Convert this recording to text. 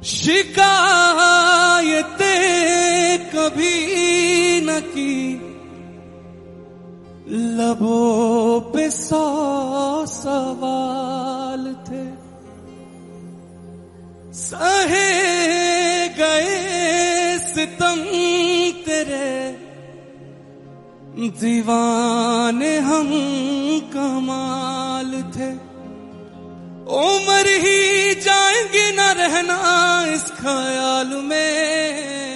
शिकायतें कभी न की, लबों पे 100 सवाल थे। सहे गए सितम तेरे, दीवाने हम कमाल थे। उम्र ही जाएंगी न रहना इस ख्याल में।